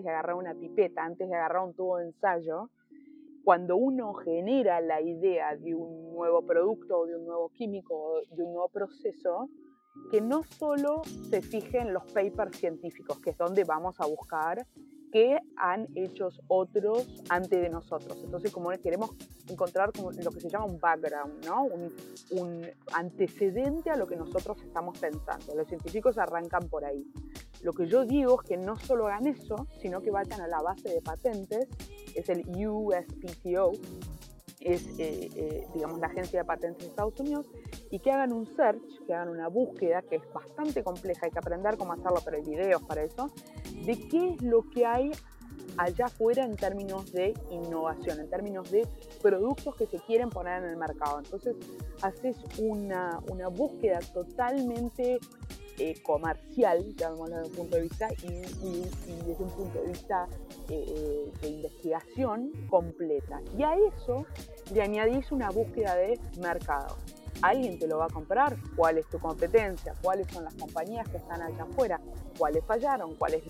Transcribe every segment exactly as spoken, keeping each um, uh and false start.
antes de agarrar una pipeta, antes de agarrar un tubo de ensayo, cuando uno genera la idea de un nuevo producto o de un nuevo químico o de un nuevo proceso, que no solo se fije en los papers científicos, que es donde vamos a buscar qué han hecho otros antes de nosotros. Entonces, como queremos encontrar como lo que se llama un background, ¿no? un, un antecedente a lo que nosotros estamos pensando. Los científicos arrancan por ahí. Lo que yo digo es que no solo hagan eso, sino que vayan a la base de patentes, es el U S P T O, es eh, eh, digamos la agencia de patentes de Estados Unidos, y que hagan un search, que hagan una búsqueda que es bastante compleja, hay que aprender cómo hacerlo, pero hay videos para eso, de qué es lo que hay allá afuera en términos de innovación, en términos de productos que se quieren poner en el mercado. Entonces haces una, una búsqueda totalmente eh, comercial, llamémoslo desde un punto de vista, y, y, y desde un punto de vista eh, de investigación completa. Y a eso le añadís una búsqueda de mercado. ¿Alguien te lo va a comprar? ¿Cuál es tu competencia? ¿Cuáles son las compañías que están allá afuera? ¿Cuáles fallaron? ¿Cuáles?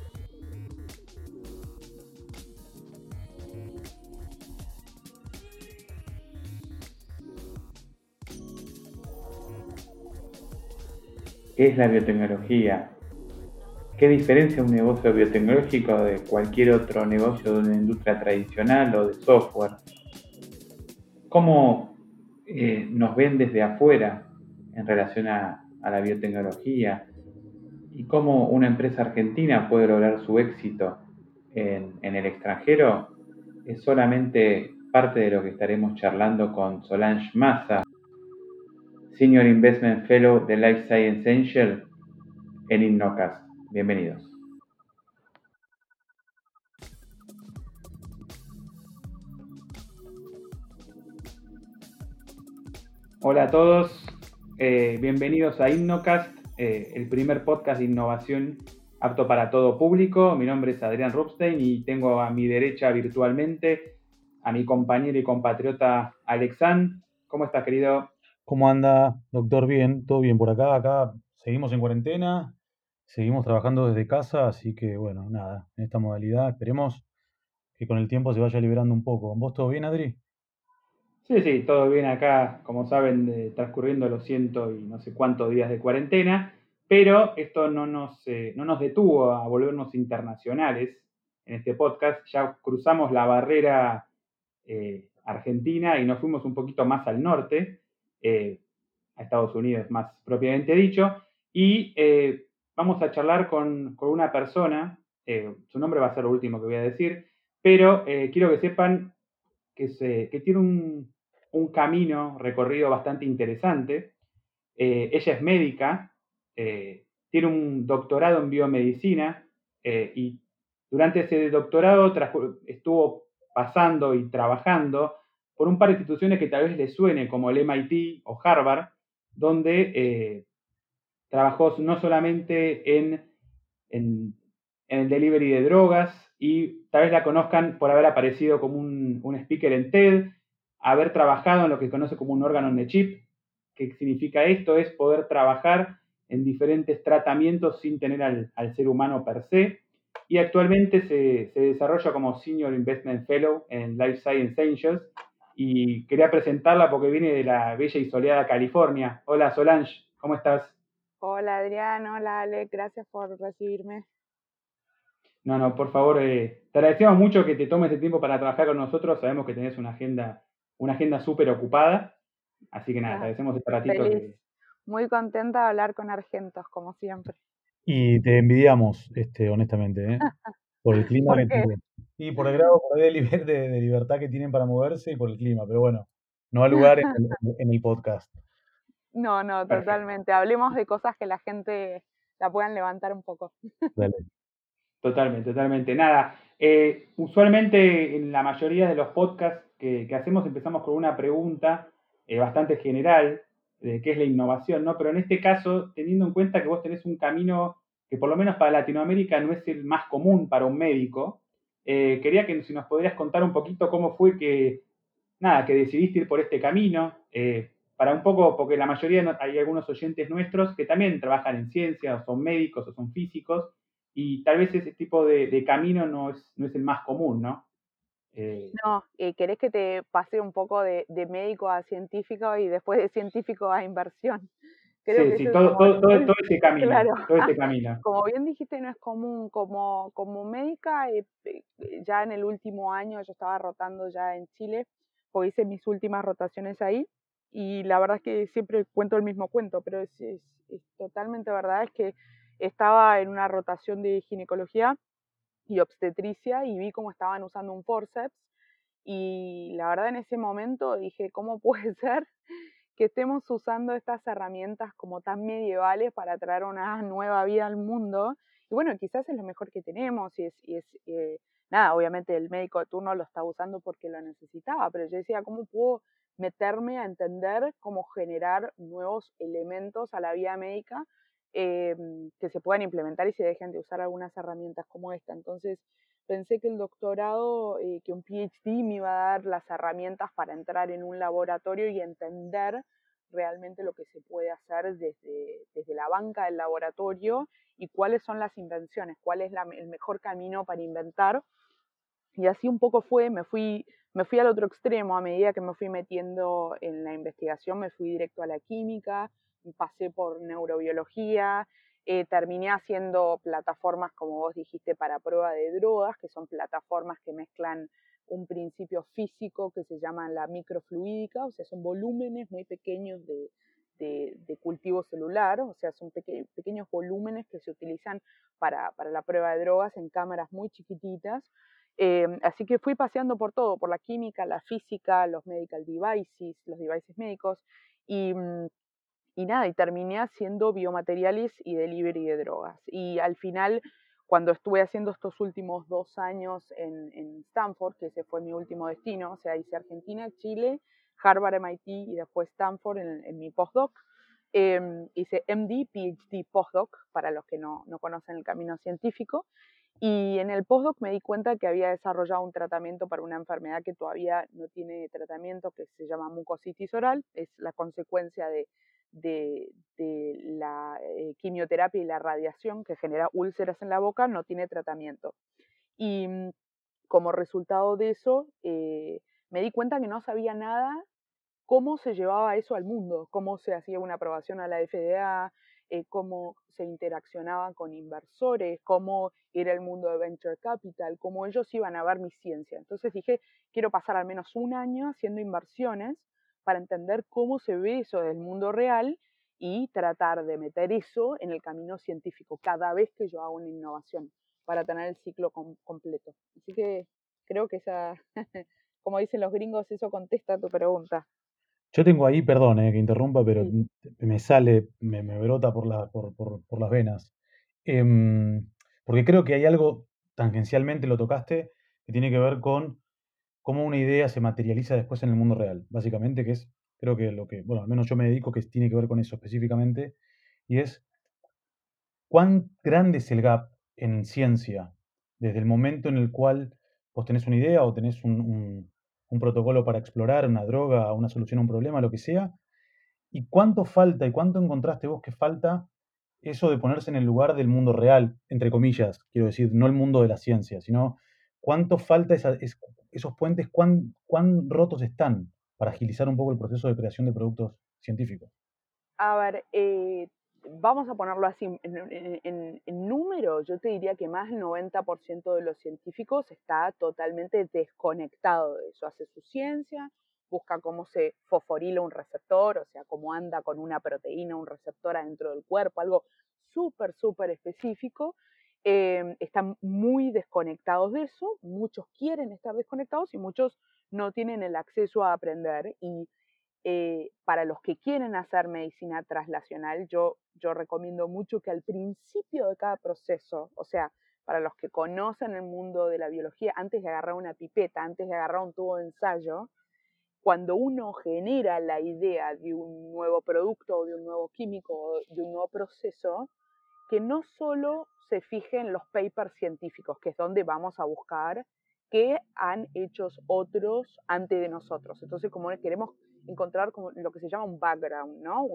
¿Qué es la biotecnología? ¿Qué diferencia un negocio biotecnológico de cualquier otro negocio de una industria tradicional o de software? ¿Cómo eh, nos ven desde afuera en relación a, a la biotecnología? ¿Y cómo una empresa argentina puede lograr su éxito en, en el extranjero? Es solamente parte de lo que estaremos charlando con Solange Massa, Senior Investment Fellow de Life Science Angel en Innocast. Bienvenidos. Hola a todos, eh, bienvenidos a Innocast, eh, el primer podcast de innovación apto para todo público. Mi nombre es Adrián Rupstein y tengo a mi derecha virtualmente a mi compañero y compatriota Alexán. ¿Cómo estás, querido? ¿Cómo anda, doctor? Bien, todo bien por acá. Acá seguimos en cuarentena, seguimos trabajando desde casa, así que bueno, nada, en esta modalidad esperemos que con el tiempo se vaya liberando un poco. ¿Vos todo bien, Adri? Sí, sí, todo bien acá, como saben, eh, transcurriendo los ciento y no sé cuántos días de cuarentena, pero esto no nos, eh, no nos detuvo a volvernos internacionales en este podcast. Ya cruzamos la barrera eh, argentina y nos fuimos un poquito más al norte, eh, a Estados Unidos más propiamente dicho, y eh, vamos a charlar con, con una persona, eh, su nombre va a ser lo último que voy a decir, pero eh, quiero que sepan que, se, que tiene un, un camino recorrido bastante interesante. Eh, ella es médica, eh, tiene un doctorado en biomedicina eh, y durante ese doctorado estuvo pasando y trabajando por un par de instituciones que tal vez les suene, como el M I T o Harvard, donde eh, trabajó no solamente en, en, en, el delivery de drogas, y tal vez la conozcan por haber aparecido como un, un speaker en TED, haber trabajado en lo que se conoce como un órgano on the chip. ¿Qué significa esto? Es poder trabajar en diferentes tratamientos sin tener al, al ser humano per se, y actualmente se, se desarrolla como Senior Investment Fellow en Life Science Angels, y quería presentarla porque viene de la bella y soleada California. Hola Solange, ¿cómo estás? Hola Adrián, hola Alex, gracias por recibirme. No, no, por favor, eh, te agradecemos mucho que te tomes el tiempo para trabajar con nosotros. Sabemos que tenés una agenda, una agenda súper ocupada, así que nada, te agradecemos este ratito. Feliz, que... muy contenta de hablar con argentos, como siempre. Y te envidiamos, este, honestamente, ¿eh? Por el clima ¿Por que qué? tienen. Y por el grado por ahí de, liber- de- de libertad que tienen para moverse y por el clima, pero bueno, no ha lugar en el, en el podcast. No, no, Perfecto. totalmente. Hablemos de cosas que la gente la puedan levantar un poco. Dale. Totalmente, totalmente. Nada, eh, usualmente en la mayoría de los podcasts que, que hacemos empezamos con una pregunta eh, bastante general de qué es la innovación, ¿no? Pero en este caso, teniendo en cuenta que vos tenés un camino que por lo menos para Latinoamérica no es el más común para un médico, eh, quería que si nos podrías contar un poquito cómo fue que, nada, que decidiste ir por este camino, eh, para un poco, porque la mayoría, hay algunos oyentes nuestros que también trabajan en ciencia, o son médicos, o son físicos, y tal vez ese tipo de, de camino no es, no es el más común, ¿no? Eh, No, eh, ¿querés que te pase un poco de, de médico a científico y después de científico a inversión? Creo sí, que sí, ese es todo, como todo, el, todo, el- todo ese camino, claro. todo ese camino. Como bien dijiste, no es común. Como, como médica, eh, eh, ya en el último año yo estaba rotando ya en Chile, porque hice mis últimas rotaciones ahí, y la verdad es que siempre cuento el mismo cuento, pero es, es, es totalmente verdad, es que estaba en una rotación de ginecología y obstetricia y vi cómo estaban usando un forceps, y la verdad en ese momento dije, ¿cómo puede ser que estemos usando estas herramientas como tan medievales para traer una nueva vida al mundo? Y bueno, quizás es lo mejor que tenemos, y es, y es eh, nada, obviamente el médico de turno lo está usando porque lo necesitaba, pero yo decía, ¿cómo puedo meterme a entender cómo generar nuevos elementos a la vida médica, eh, que se puedan implementar y se dejen de usar algunas herramientas como esta? Entonces pensé que el doctorado, eh, que un PhD me iba a dar las herramientas para entrar en un laboratorio y entender realmente lo que se puede hacer desde, desde la banca del laboratorio, y cuáles son las invenciones, cuál es la, el mejor camino para inventar. Y así un poco fue, me fui, me fui al otro extremo. A medida que me fui metiendo en la investigación, me fui directo a la química, pasé por neurobiología, eh, terminé haciendo plataformas, como vos dijiste, para prueba de drogas, que son plataformas que mezclan un principio físico que se llama la microfluídica, o sea, son volúmenes muy pequeños de, de, de cultivo celular, o sea, son peque, pequeños volúmenes que se utilizan para, para la prueba de drogas en cámaras muy chiquititas. Eh, así que fui paseando por todo, por la química, la física, los medical devices, los devices médicos, y, y nada, y terminé haciendo biomateriales y delivery de drogas. Y al final, cuando estuve haciendo estos últimos dos años en, en Stanford, que ese fue mi último destino, o sea, hice Argentina, Chile, Harvard, M I T y después Stanford en, en mi postdoc. Eh, hice M D, PhD, postdoc, para los que no, no conocen el camino científico. Y en el postdoc me di cuenta que había desarrollado un tratamiento para una enfermedad que todavía no tiene tratamiento, que se llama mucositis oral. Es la consecuencia de, de, de la eh, quimioterapia y la radiación, que genera úlceras en la boca, no tiene tratamiento. Y mm, como resultado de eso, eh, me di cuenta que no sabía nada cómo se llevaba eso al mundo, cómo se hacía una aprobación a la F D A, eh, cómo se interaccionaba con inversores, cómo era el mundo de venture capital, cómo ellos iban a ver mi ciencia. Entonces dije, quiero pasar al menos un año haciendo inversiones para entender cómo se ve eso del mundo real y tratar de meter eso en el camino científico cada vez que yo hago una innovación, para tener el ciclo com completo. Así que creo que esa, como dicen los gringos, eso contesta tu pregunta. Yo tengo ahí, perdón, eh, que interrumpa, pero Sí. me sale, me, me brota por la, por, por, por las venas. Em, porque creo que hay algo, tangencialmente lo tocaste, que tiene que ver con cómo una idea se materializa después en el mundo real. Básicamente, que es, creo que lo que, bueno, al menos yo me dedico, que tiene que ver con eso específicamente, y es cuán grande es el gap en ciencia desde el momento en el cual vos tenés una idea o tenés un, un- un protocolo para explorar una droga, una solución a un problema, lo que sea, y cuánto falta y cuánto encontraste vos que falta eso de ponerse en el lugar del mundo real, entre comillas, quiero decir, no el mundo de la ciencia, sino cuánto falta esa- es- esos puentes, cuán, cuán rotos están para agilizar un poco el proceso de creación de productos científicos. A ver, eh, vamos a ponerlo así, en, en- en- en número, yo te diría que más del noventa por ciento de los científicos está totalmente desconectado de eso. Hace su ciencia, busca cómo se fosforila un receptor, o sea, cómo anda con una proteína, un receptor adentro del cuerpo, algo súper, súper específico. Eh, están muy desconectados de eso, muchos quieren estar desconectados y muchos no tienen el acceso a aprender. Y eh, para los que quieren hacer medicina translacional, yo, yo recomiendo mucho que al principio de cada proceso, o sea, para los que conocen el mundo de la biología, antes de agarrar una pipeta, antes de agarrar un tubo de ensayo, cuando uno genera la idea de un nuevo producto, de un nuevo químico, de un nuevo proceso, que no solo se fije en los papers científicos, que es donde vamos a buscar qué han hecho otros antes de nosotros. Entonces, como queremos encontrar como lo que se llama un background, ¿no? Un,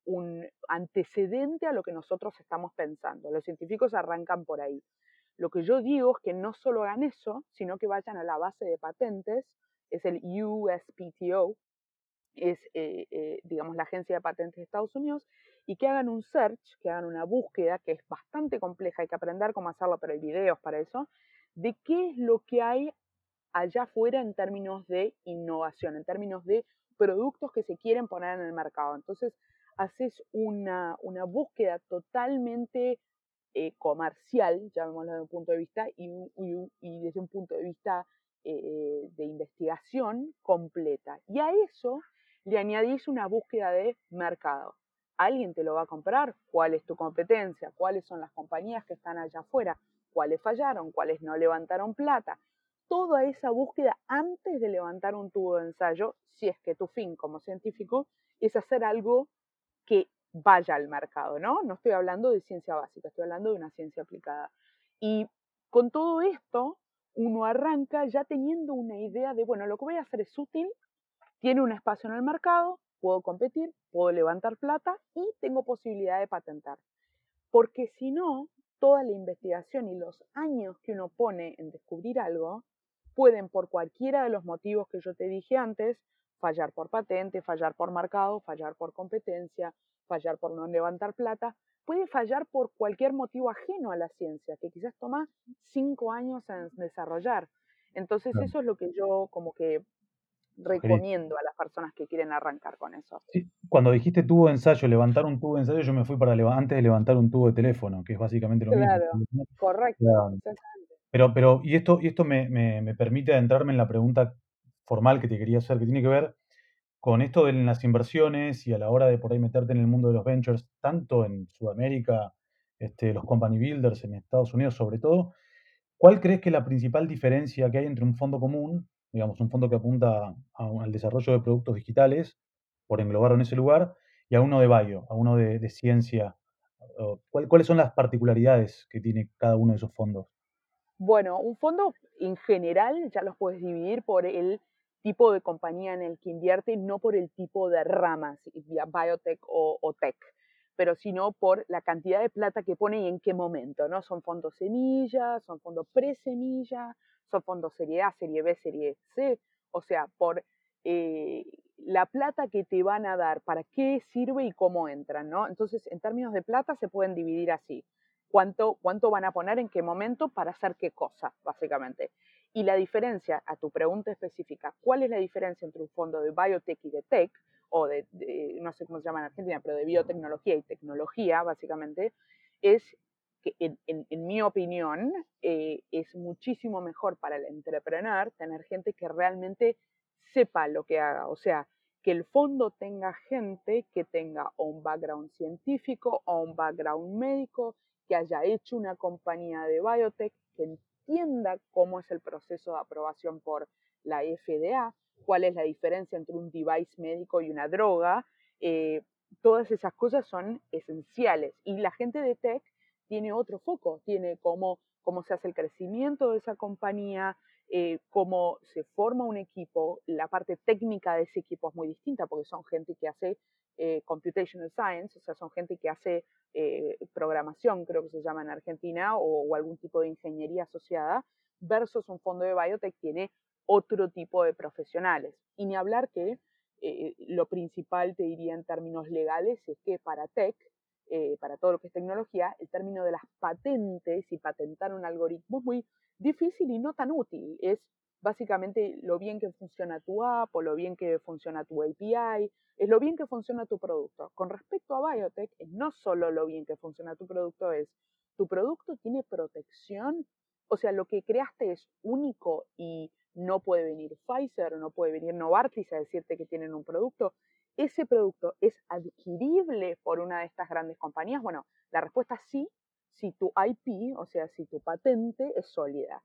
un antecedente a lo que nosotros estamos pensando. Los científicos arrancan por ahí. Lo que yo digo es que no solo hagan eso, sino que vayan a la base de patentes, es el U S P T O, es, eh, eh, digamos, la Agencia de Patentes de Estados Unidos, y que hagan un search, que hagan una búsqueda, que es bastante compleja, hay que aprender cómo hacerlo, pero hay videos para eso, de qué es lo que hay allá afuera en términos de innovación, en términos de productos que se quieren poner en el mercado. Entonces, haces una, una búsqueda totalmente eh, comercial, llamémoslo desde un punto de vista, y, y, y desde un punto de vista eh, de investigación completa. Y a eso le añadís una búsqueda de mercado. ¿Alguien te lo va a comprar? ¿Cuál es tu competencia? ¿Cuáles son las compañías que están allá afuera? ¿Cuáles fallaron? ¿Cuáles no levantaron plata? Toda esa búsqueda antes de levantar un tubo de ensayo, si es que tu fin como científico es hacer algo que vaya al mercado, ¿no? No estoy hablando de ciencia básica, estoy hablando de una ciencia aplicada. Y con todo esto, uno arranca ya teniendo una idea de, bueno, lo que voy a hacer es útil, tiene un espacio en el mercado, puedo competir, puedo levantar plata y tengo posibilidad de patentar. Porque si no, toda la investigación y los años que uno pone en descubrir algo pueden, por cualquiera de los motivos que yo te dije antes, fallar por patente, fallar por mercado, fallar por competencia, fallar por no levantar plata, puede fallar por cualquier motivo ajeno a la ciencia, que quizás toma cinco años en desarrollar. Entonces Claro. eso es lo que yo como que Sugerís. recomiendo a las personas que quieren arrancar con eso. Sí, cuando dijiste tubo de ensayo, levantar un tubo de ensayo, yo me fui para leva- antes de levantar un tubo de teléfono, que es básicamente lo mismo. Claro, ¿No? O correcto, sea, exactamente. pero, pero, y esto, y esto me, me, me permite adentrarme en la pregunta formal que te quería hacer, que tiene que ver con esto de las inversiones y a la hora de por ahí meterte en el mundo de los ventures, tanto en Sudamérica, este, los company builders en Estados Unidos sobre todo. ¿Cuál crees que es la principal diferencia que hay entre un fondo común, digamos, un fondo que apunta a- al desarrollo de productos digitales, por englobarlo en ese lugar, y a uno de bio, a uno de, de ciencia? O, ¿cuál- ¿Cuáles son las particularidades que tiene cada uno de esos fondos? Bueno, un fondo en general ya los puedes dividir por el tipo de compañía en el que invierte, no por el tipo de ramas, vía biotech o, o tech, pero sino por la cantidad de plata que pone y en qué momento, ¿no? Son fondos semilla, son fondos pre-semilla, son fondos serie A, serie B, serie C, o sea, por eh, la plata que te van a dar, para qué sirve y cómo entran, ¿no? Entonces, en términos de plata se pueden dividir así. Cuánto, cuánto van a poner en qué momento para hacer qué cosa, básicamente. Y la diferencia, a tu pregunta específica, ¿cuál es la diferencia entre un fondo de biotech y de tech? O de, de no sé cómo se llama en Argentina, pero de biotecnología y tecnología, básicamente, es que en, en, en mi opinión eh, es muchísimo mejor para el entrepreneur tener gente que realmente sepa lo que haga. O sea, que el fondo tenga gente que tenga o un background científico o un background médico, que haya hecho una compañía de biotech, que entienda cómo es el proceso de aprobación por la F D A, cuál es la diferencia entre un device médico y una droga. Eh, todas esas cosas son esenciales. Y la gente de tech tiene otro foco, tiene cómo, cómo se hace el crecimiento de esa compañía, eh, cómo se forma un equipo. La parte técnica de ese equipo es muy distinta porque son gente que hace eh, computational science, o sea, son gente que hace eh, programación, creo que se llama en Argentina, o, o algún tipo de ingeniería asociada, versus un fondo de biotech tiene otro tipo de profesionales. Y ni hablar que eh, lo principal, te diría en términos legales, es que para tech, eh, para todo lo que es tecnología, el término de las patentes y patentar un algoritmo es muy difícil y no tan útil. Es básicamente lo bien que funciona tu app o lo bien que funciona tu A P I, es lo bien que funciona tu producto. Con respecto a biotech, no solo lo bien que funciona tu producto, es tu producto tiene protección, o sea, lo que creaste es único y no puede venir Pfizer, no puede venir Novartis a decirte que tienen un producto. ¿Ese producto es adquirible por una de estas grandes compañías? Bueno, la respuesta es sí, si tu I P, o sea, si tu patente es sólida.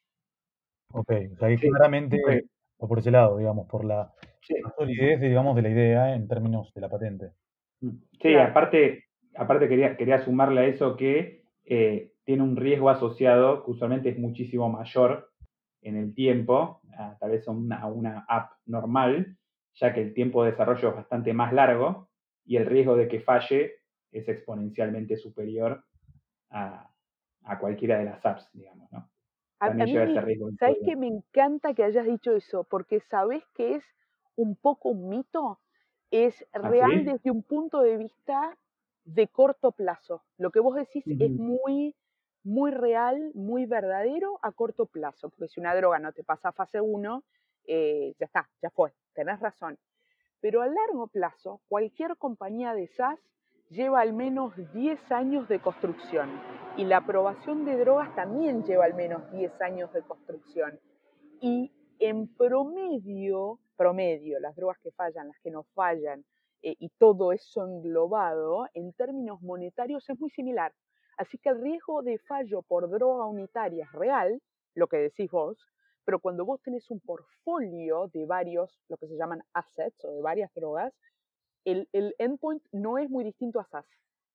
Ok, o sea, que Sí, claramente ok, va por ese lado, digamos, por la sí. solidez, de, digamos, de la idea en términos de la patente. Sí, Claro. aparte, aparte quería, quería sumarle a eso que eh, tiene un riesgo asociado que usualmente es muchísimo mayor en el tiempo, a, tal vez a una, a una app normal, ya que el tiempo de desarrollo es bastante más largo y el riesgo de que falle es exponencialmente superior a, a cualquiera de las apps, digamos, ¿no? A, a También mí, lleva ese me, riesgo ¿sabes incluido. qué? Me encanta que hayas dicho eso, porque ¿sabes que es un poco un mito? Es ¿Ah, real sí? desde un punto de vista de corto plazo. Lo que vos decís es Ujú. muy, muy real, muy verdadero a corto plazo, porque si una droga no te pasa a fase uno, eh, ya está, ya fue, tenés razón. Pero a largo plazo, cualquier compañía de SaaS lleva al menos diez años de construcción y la aprobación de drogas también lleva al menos diez años de construcción. Y en promedio, promedio, las drogas que fallan, las que no fallan, eh, y todo eso englobado, en términos monetarios es muy similar. Así que el riesgo de fallo por droga unitaria es real, lo que decís vos, pero cuando vos tenés un portfolio de varios, lo que se llaman assets o de varias drogas, el, el endpoint no es muy distinto a SaaS.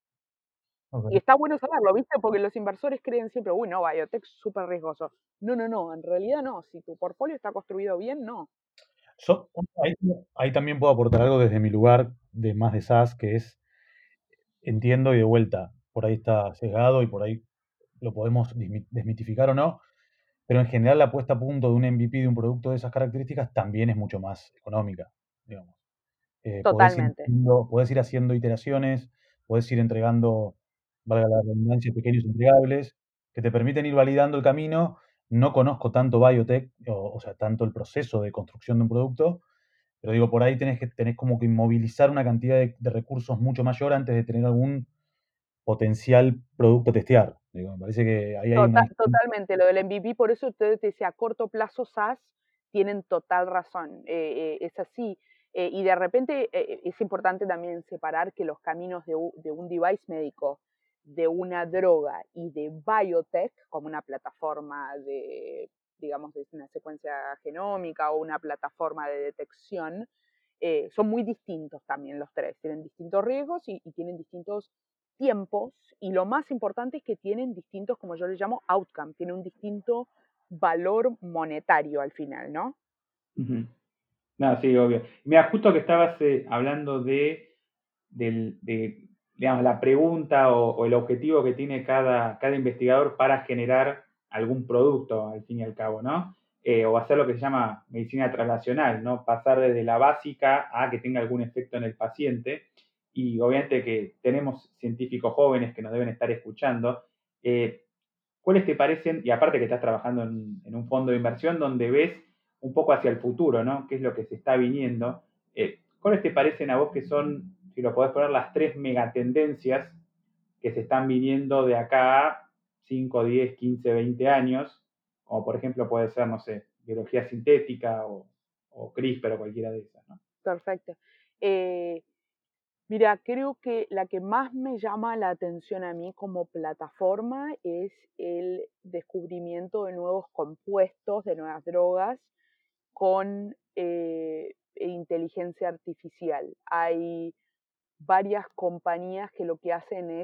Y Ok. está bueno saberlo, ¿viste? Porque los inversores creen siempre, uy, no, biotech es súper riesgoso. No, no, no, en realidad no. Si tu portfolio está construido bien, no. So- ahí, ahí también puedo aportar algo desde mi lugar de más de SaaS, que es, entiendo y de vuelta, por ahí está sesgado y por ahí lo podemos dismi- desmitificar o no, pero en general la puesta a punto de un M V P de un producto de esas características también es mucho más económica, digamos. Eh, podés ir, Totalmente. haciendo- podés ir haciendo iteraciones, podés ir entregando, valga la redundancia, pequeños entregables que te permiten ir validando el camino. No conozco tanto biotech, o, o sea, tanto el proceso de construcción de un producto, pero digo, por ahí tenés, que, tenés como que inmovilizar una cantidad de, de recursos mucho mayor antes de tener algún potencial producto a testear. Digo, me parece que ahí hay una Tota- distinción. totalmente. Lo del M V P, por eso ustedes te decía, a corto plazo SaaS, tienen total razón. Eh, eh, es así. Eh, y de repente eh, es importante también separar que los caminos de, u- de un device médico, de una droga y de biotech, como una plataforma de, digamos, de una secuencia genómica o una plataforma de detección, eh, son muy distintos también los tres. Tienen distintos riesgos y, y tienen distintos tiempos, y lo más importante es que tienen distintos, como yo les llamo, outcome, tienen un distinto valor monetario al final, ¿no? Ujú. No, sí, obvio. Mira, justo que estabas eh, hablando de, del- de, digamos, la pregunta o, o el objetivo que tiene cada, cada investigador para generar algún producto, al fin y al cabo, ¿no? Eh, o hacer lo que se llama medicina translacional, ¿no? Pasar desde la básica a que tenga algún efecto en el paciente. Y obviamente que tenemos científicos jóvenes que nos deben estar escuchando. Eh, ¿Cuáles te parecen, y aparte que estás trabajando en, en un fondo de inversión donde ves un poco hacia el futuro, ¿no? ¿Qué es lo que se está viniendo? Eh, ¿Cuáles te parecen a vos que son, si lo podés poner, las tres megatendencias que se están viniendo de acá a cinco, diez, quince, veinte años? Como por ejemplo puede ser, no sé, biología sintética o, o CRISPR o cualquiera de esas, ¿no? Perfecto. Eh, Mira, creo que la que más me llama la atención a mí como plataforma es el descubrimiento de nuevos compuestos, de nuevas drogas con eh, inteligencia artificial. Hay varias compañías que lo que hacen es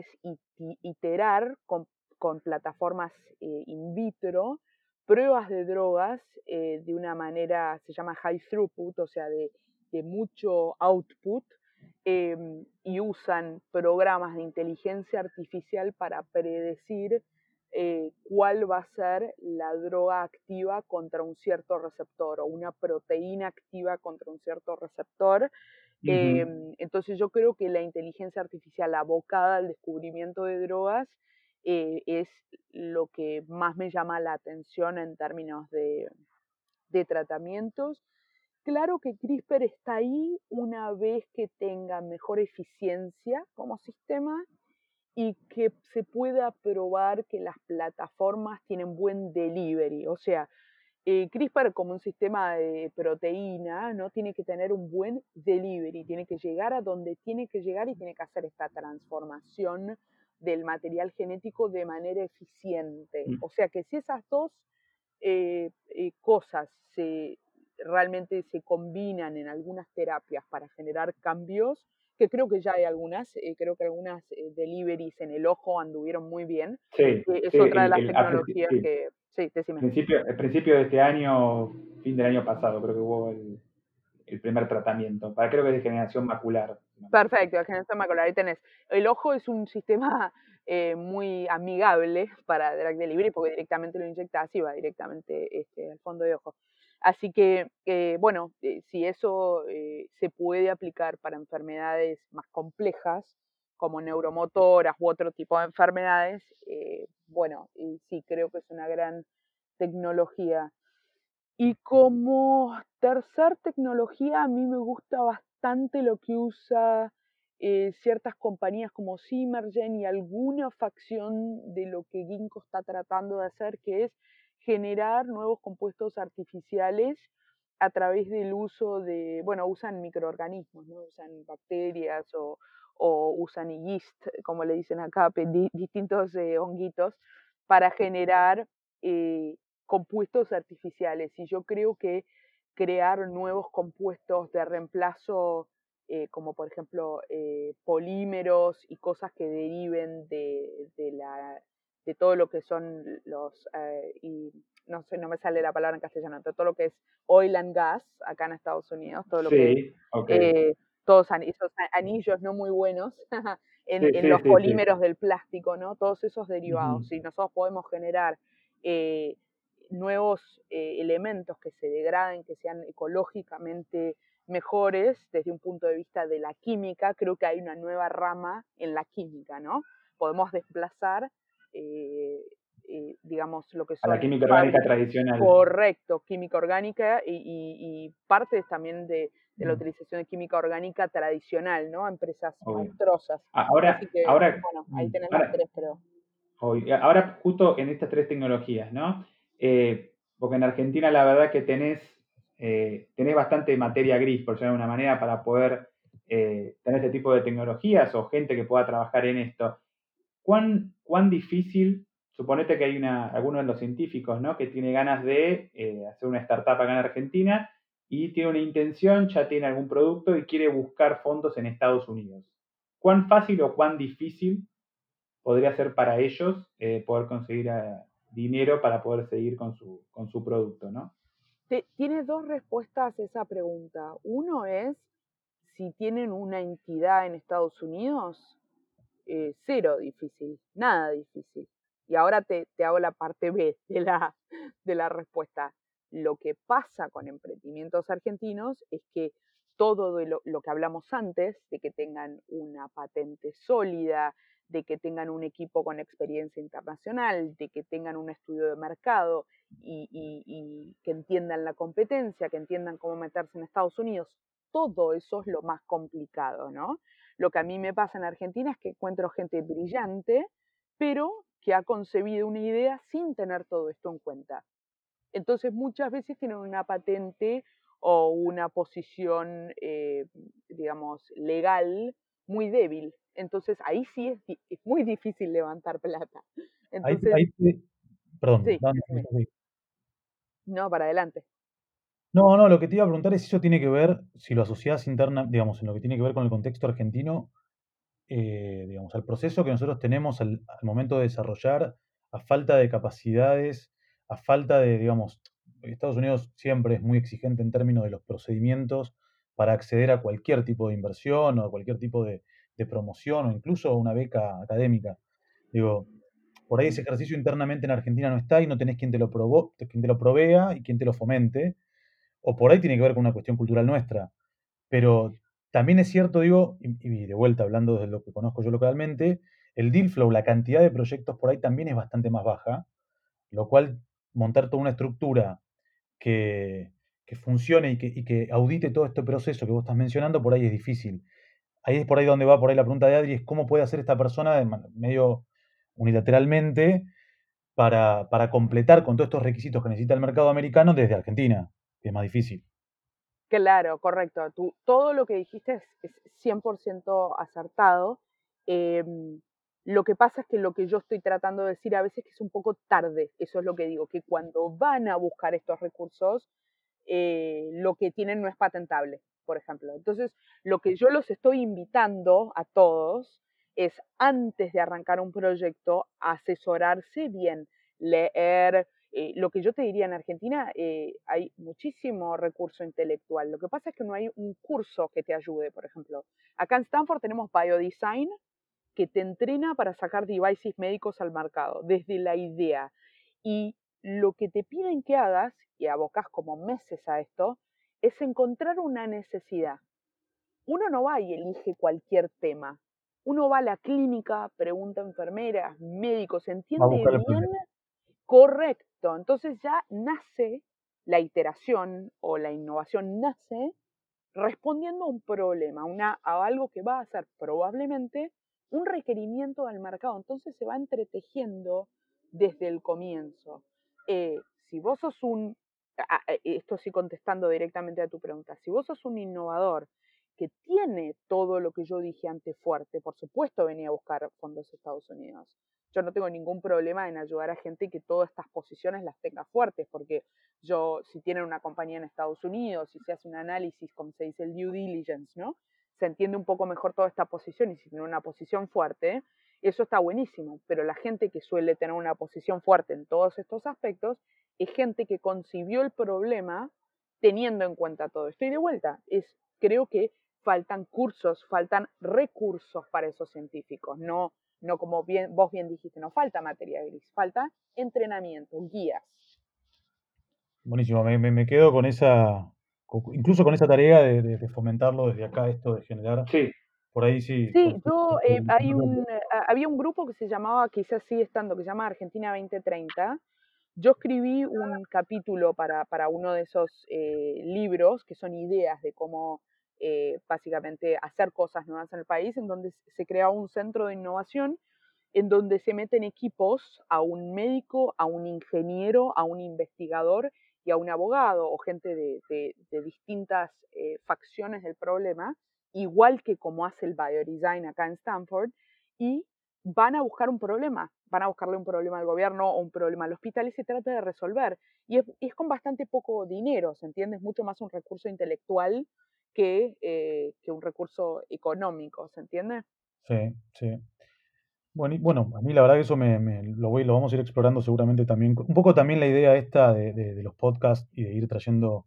iterar con, con plataformas eh, in vitro pruebas de drogas eh, de una manera, se llama high throughput, o sea, de, de mucho output, eh, y usan programas de inteligencia artificial para predecir eh, cuál va a ser la droga activa contra un cierto receptor o una proteína activa contra un cierto receptor. Eh, Uh-huh. entonces yo creo que la inteligencia artificial abocada al descubrimiento de drogas eh, es lo que más me llama la atención en términos de, de tratamientos. Claro que CRISPR está ahí una vez que tenga mejor eficiencia como sistema y que se pueda probar que las plataformas tienen buen delivery. O sea, eh, CRISPR como un sistema de proteína, ¿no? Tiene que tener un buen delivery, tiene que llegar a donde tiene que llegar y tiene que hacer esta transformación del material genético de manera eficiente. O sea que si esas dos eh, eh, cosas se, realmente se combinan en algunas terapias para generar cambios, que creo que ya hay algunas, eh, creo que algunas eh, deliveries en el ojo anduvieron muy bien, Sí, eh, es sí, otra de el, las el, a tecnologías sí, que, sí, decime. principio, el principio de este año, fin del año pasado, creo que hubo el, el primer tratamiento, para creo que es de degeneración macular. Perfecto, degeneración macular, ahí tenés. El ojo es un sistema eh, muy amigable para drug delivery porque directamente lo inyectas y va directamente este, al fondo de ojo. Así que, eh, bueno, eh, si eso eh, se puede aplicar para enfermedades más complejas, como neuromotoras u otro tipo de enfermedades, eh, bueno, y sí, creo que es una gran tecnología. Y como tercer tecnología, a mí me gusta bastante lo que usa eh, ciertas compañías como Simergen y alguna facción de lo que Ginkgo está tratando de hacer, que es generar nuevos compuestos artificiales a través del uso de, bueno, usan microorganismos, ¿no? Usan bacterias o, o usan yeast, como le dicen acá, di, distintos eh, honguitos, para generar eh, compuestos artificiales. Y yo creo que crear nuevos compuestos de reemplazo, eh, como por ejemplo eh, polímeros y cosas que deriven de, de, la, de todo lo que son los, eh, y no sé, no me sale la palabra en castellano, pero todo lo que es oil and gas acá en Estados Unidos, todo lo que es Sí, ok. eh, todos esos anillos no muy buenos en, Sí, en sí, los sí, sí. polímeros del plástico, ¿no? Todos esos derivados. Ujú. Si nosotros podemos generar eh, nuevos eh, elementos que se degraden, que sean ecológicamente mejores desde un punto de vista de la química, creo que hay una nueva rama en la química, ¿no? Podemos desplazar, eh, eh, digamos, lo que A la son química orgánica fábricas, tradicional. correcto, química orgánica y, y, y partes también de, de la utilización de química orgánica tradicional, ¿no? Empresas Obvio. monstruosas. Ahora, Así que, ahora, bueno, ahí mm, tenés las ahora, tres, creo. obvio. Ahora justo en estas tres tecnologías, ¿no? Eh, porque en Argentina la verdad que tenés, eh, tenés bastante materia gris, por decirlo de alguna manera, para poder eh, tener este tipo de tecnologías o gente que pueda trabajar en esto. ¿Cuán, cuán difícil, suponete que hay una, alguno de los científicos, ¿no? Que tiene ganas de eh, hacer una startup acá en Argentina y tiene una intención, ya tiene algún producto y quiere buscar fondos en Estados Unidos? ¿Cuán fácil o cuán difícil podría ser para ellos eh, poder conseguir eh, dinero para poder seguir con su, con su producto, ¿no? Tiene dos respuestas a esa pregunta. Uno es si tienen una entidad en Estados Unidos, eh, cero difícil, nada difícil. Y ahora te, te hago la parte B de la, de la respuesta. Lo que pasa con emprendimientos argentinos es que todo de lo, lo que hablamos antes, de que tengan una patente sólida, de que tengan un equipo con experiencia internacional, de que tengan un estudio de mercado y, y, y que entiendan la competencia, que entiendan cómo meterse en Estados Unidos, todo eso es lo más complicado, ¿no? Lo que a mí me pasa en Argentina es que encuentro gente brillante, pero que ha concebido una idea sin tener todo esto en cuenta. Entonces muchas veces tienen una patente o una posición, eh, digamos, legal muy débil. Entonces ahí sí es, es, muy difícil levantar plata. Ahí, Entonces, ahí, perdón, sí, no, no, decime. no, No, para adelante. no, no, lo que te iba a preguntar es si eso tiene que ver, si lo asociás interna, digamos, en lo que tiene que ver con el contexto argentino, eh, digamos, al proceso que nosotros tenemos al, al momento de desarrollar, a falta de capacidades, a falta de, digamos, Estados Unidos siempre es muy exigente en términos de los procedimientos para acceder a cualquier tipo de inversión o a cualquier tipo de, de promoción o incluso una beca académica. Digo, por ahí ese ejercicio internamente en Argentina no está y no tenés quien te lo, provo- quien te lo provea y quien te lo fomente, o por ahí tiene que ver con una cuestión cultural nuestra. Pero también es cierto, digo, y, y de vuelta hablando desde lo que conozco yo localmente, el deal flow, la cantidad de proyectos por ahí también es bastante más baja, lo cual montar toda una estructura que, que funcione y que, y que audite todo este proceso que vos estás mencionando, por ahí es difícil. Ahí es por ahí donde va por ahí la pregunta de Adri, es cómo puede hacer esta persona de man- medio unilateralmente para, para completar con todos estos requisitos que necesita el mercado americano desde Argentina, que es más difícil. Claro, correcto. Tú, todo lo que dijiste es, es cien por ciento acertado. Eh, lo que pasa es que lo que yo estoy tratando de decir a veces es que es un poco tarde, eso es lo que digo, que cuando van a buscar estos recursos, eh, lo que tienen no es patentable, por ejemplo. Entonces, lo que yo los estoy invitando a todos es, antes de arrancar un proyecto, asesorarse bien, leer eh, lo que yo te diría en Argentina, eh, hay muchísimo recurso intelectual. Lo que pasa es que no hay un curso que te ayude, por ejemplo. Acá en Stanford tenemos Biodesign, que te entrena para sacar devices médicos al mercado, desde la idea. Y lo que te piden que hagas, y abocás como meses a esto, es encontrar una necesidad. Uno no va y elige cualquier tema. Uno va a la clínica, pregunta a enfermeras, médicos, Va a entiende buscar el bien, problema. correcto. Entonces ya nace la iteración o la innovación, nace respondiendo a un problema, una, a algo que va a ser probablemente un requerimiento del mercado. Entonces se va entretejiendo desde el comienzo. Eh, si vos sos un, a- a- esto sí contestando directamente a tu pregunta, si vos sos un innovador que tiene todo lo que yo dije antes fuerte, por supuesto venía a buscar fondos de Estados Unidos. Yo no tengo ningún problema en ayudar a gente que todas estas posiciones las tenga fuertes, porque yo, si tienen una compañía en Estados Unidos, si se hace un análisis, como se dice, el due diligence, ¿no? Se entiende un poco mejor toda esta posición, y si tiene una posición fuerte, eso está buenísimo, pero la gente que suele tener una posición fuerte en todos estos aspectos es gente que concibió el problema teniendo en cuenta todo esto. Y de vuelta, es, creo que faltan cursos, faltan recursos para esos científicos, no, no como bien, vos bien dijiste, no falta materia gris, falta entrenamiento, guías. Buenísimo, me, me- me quedo con esa, co- incluso con esa tarea de, de- de fomentarlo desde acá, esto de generar, Sí, por ahí sí, Sí, considero yo, que eh, el hay tema- un, eh, había un grupo que se llamaba, quizás sigue estando, que se llama Argentina veinte treinta. Yo escribí un capítulo para, para uno de esos eh, libros, que son ideas de cómo eh, básicamente hacer cosas nuevas en el país, en donde se crea un centro de innovación, en donde se meten equipos a un médico, a un ingeniero, a un investigador y a un abogado, o gente de, de- de distintas eh, facciones del problema, igual que como hace el biodesign acá en Stanford, y van a buscar un problema, van a buscarle un problema al gobierno o un problema al hospital y se trata de resolver. Y es, es con bastante poco dinero, ¿se entiende? Es mucho más un recurso intelectual que, eh, que un recurso económico, ¿se entiende? Sí, sí. Bueno, y bueno, a mí la verdad que eso me, me- lo voy, lo vamos a ir explorando seguramente también. Un poco también la idea esta de, de- de los podcasts y de ir trayendo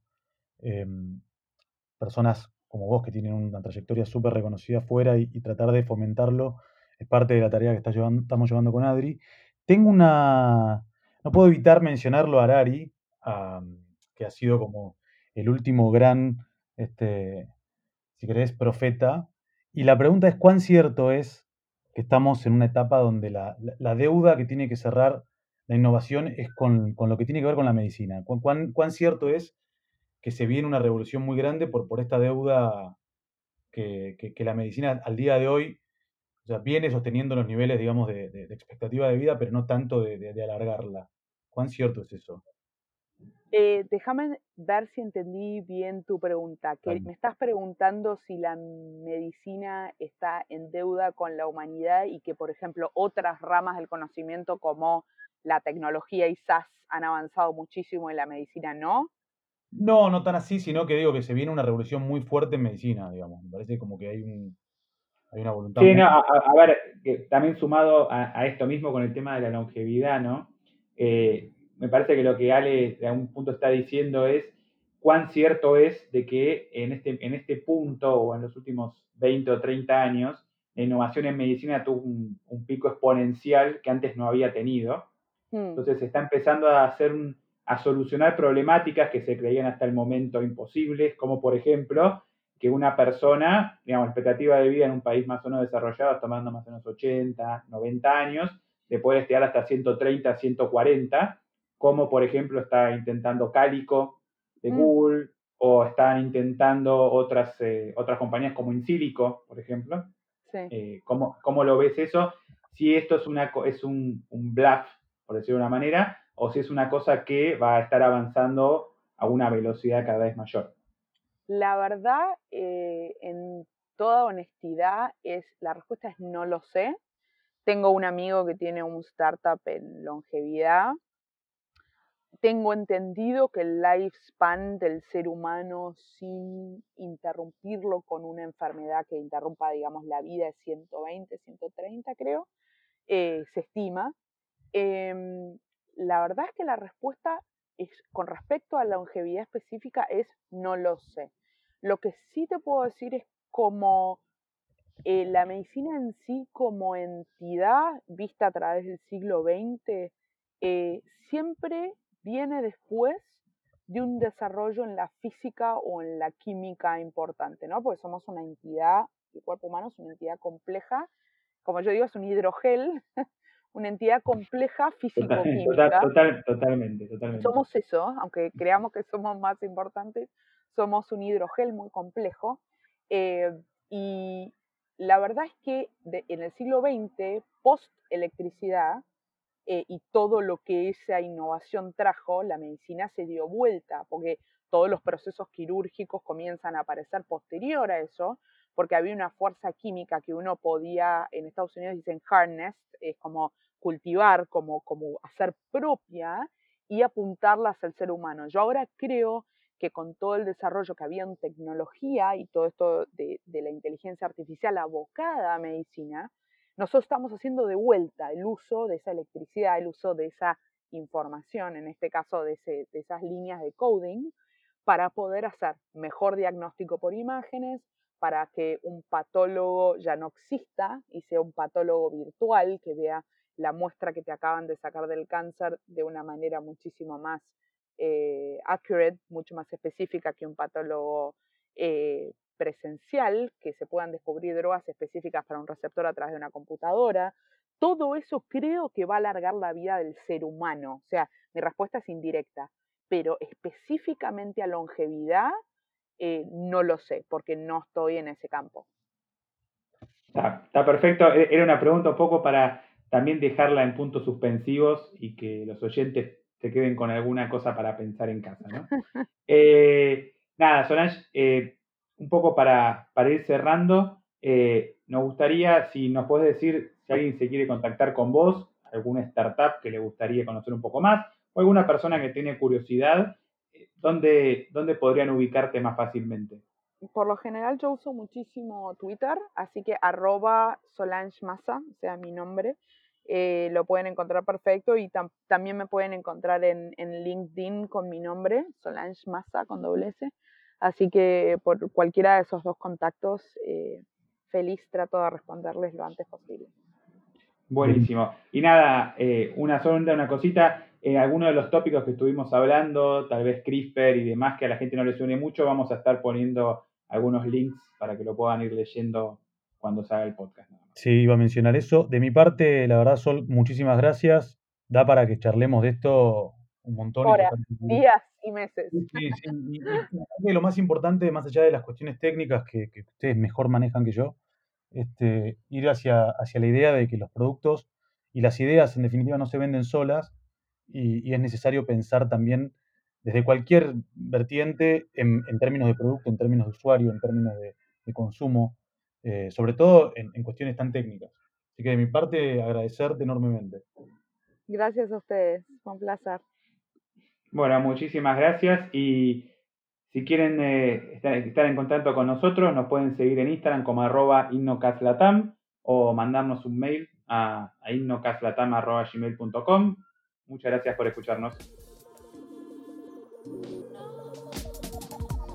em, personas como vos que tienen una trayectoria súper reconocida afuera y, y tratar de fomentarlo es parte de la tarea que está llevando, estamos llevando con Adri. Tengo una, no puedo evitar mencionarlo a Harari, am, que ha sido como el último gran, este, si querés, profeta. Y la pregunta es, ¿cuán cierto es que estamos en una etapa donde la, la- la deuda que tiene que cerrar la innovación es con, con lo que tiene que ver con la medicina? ¿Cuán, cuán- cuán cierto es que se viene una revolución muy grande por, por esta deuda que, que- que la medicina al día de hoy, o sea, viene sosteniendo los niveles, digamos, de, de- de expectativa de vida, pero no tanto de, de- de alargarla? ¿Cuán cierto es eso? Eh, déjame ver si entendí bien tu pregunta. Que Dale. me estás preguntando si la medicina está en deuda con la humanidad y que, por ejemplo, otras ramas del conocimiento como la tecnología y S A S han avanzado muchísimo y la medicina no. No, no tan así, sino que digo que se viene una revolución muy fuerte en medicina, digamos. Me parece como que hay un, hay una voluntad sí, muy... no, a, a- a ver, que también sumado a, a esto mismo con el tema de la longevidad, ¿no? Eh, me parece que lo que Ale de algún punto está diciendo es cuán cierto es de que en este, en este punto o en los últimos veinte o treinta años, la innovación en medicina tuvo un, un pico exponencial que antes no había tenido. Hmm. Entonces se está empezando a hacer un- a solucionar problemáticas que se creían hasta el momento imposibles, como por ejemplo que una persona, digamos, la expectativa de vida en un país más o menos desarrollado, tomando más o menos ochenta, noventa años, le puede estirar hasta ciento treinta, ciento cuarenta, como por ejemplo está intentando Calico de Mm, Google, o están intentando otras, eh, otras compañías como Insilico, por ejemplo. sí. Eh, ¿cómo, ¿Cómo lo ves eso? Si esto es, una, es un, un bluff, por decirlo de una manera, o si es una cosa que va a estar avanzando a una velocidad cada vez mayor. La verdad, eh, en toda honestidad, es, la respuesta es no lo sé. Tengo un amigo que tiene un startup en longevidad. Tengo entendido que el lifespan del ser humano sin interrumpirlo con una enfermedad que interrumpa, digamos, la vida es ciento veinte, ciento treinta, creo, eh, se estima. Eh, la verdad es que la respuesta es, con respecto a la longevidad específica es no lo sé. Lo que sí te puedo decir es como eh, la medicina en sí como entidad vista a través del siglo veinte eh, siempre viene después de un desarrollo en la física o en la química importante, ¿no? Porque somos una entidad, el cuerpo humano es una entidad compleja, como yo digo, es un hidrogel, una entidad compleja Total, total, físico-química. total, totalmente, totalmente. Somos eso, aunque creamos que somos más importantes, somos un hidrogel muy complejo. Eh, y la verdad es que de, en el siglo veinte, post-electricidad, eh, y todo lo que esa innovación trajo, la medicina se dio vuelta, porque todos los procesos quirúrgicos comienzan a aparecer posterior a eso, porque había una fuerza química que uno podía, en Estados Unidos dicen harness, es como cultivar, como, como hacer propia y apuntarla hacia el ser humano. Yo ahora creo que con todo el desarrollo que había en tecnología y todo esto de, de la inteligencia artificial abocada a medicina, nosotros estamos haciendo de vuelta el uso de esa electricidad, el uso de esa información, en este caso de, ese, de esas líneas de coding, para poder hacer mejor diagnóstico por imágenes, para que un patólogo ya no exista y sea un patólogo virtual que vea la muestra que te acaban de sacar del cáncer de una manera muchísimo más eh, accurate, mucho más específica que un patólogo eh, presencial, que se puedan descubrir drogas específicas para un receptor a través de una computadora. Todo eso creo que va a alargar la vida del ser humano. O sea, mi respuesta es indirecta, pero específicamente a longevidad eh, no lo sé, porque no estoy en ese campo. Está, está perfecto. Era una pregunta un poco para también dejarla en puntos suspensivos y que los oyentes se queden con alguna cosa para pensar en casa, ¿no? eh, nada, Solange, eh, un poco para, para ir cerrando, eh, nos gustaría, si nos puedes decir si alguien se quiere contactar con vos, alguna startup que le gustaría conocer un poco más, o alguna persona que tiene curiosidad, ¿dónde, dónde podrían ubicarte más fácilmente? Por lo general yo uso muchísimo Twitter, así que arroba Solange Massa, o sea, mi nombre, eh, lo pueden encontrar perfecto y tam también me pueden encontrar en, en LinkedIn con mi nombre, Solange Massa con doble S, así que por cualquiera de esos dos contactos, eh, feliz trato de responderles lo antes posible. Buenísimo. Y nada, eh, una sola una cosita, eh, algunos de los tópicos que estuvimos hablando, tal vez CRISPR y demás, que a la gente no le suene mucho, vamos a estar poniendo algunos links para que lo puedan ir leyendo cuando se haga el podcast. Sí, iba a mencionar eso. De mi parte, la verdad, Sol, muchísimas gracias. Da para que charlemos de esto un montón. Horas, días y meses. Sí, sí, sí. Y, y lo más importante, más allá de las cuestiones técnicas que, que ustedes mejor manejan que yo, este, ir hacia, hacia la idea de que los productos y las ideas en definitiva no se venden solas y, y es necesario pensar también desde cualquier vertiente en, en términos de producto, en términos de usuario, en términos de, de consumo, eh, sobre todo en, en cuestiones tan técnicas. Así que de mi parte, agradecerte enormemente. Gracias a ustedes, fue un placer. Bueno, muchísimas gracias y si quieren eh, estar, estar en contacto con nosotros, nos pueden seguir en Instagram como arroba innocastlatam o mandarnos un mail a, a innocastlatam arroba gmail punto com. Muchas gracias por escucharnos.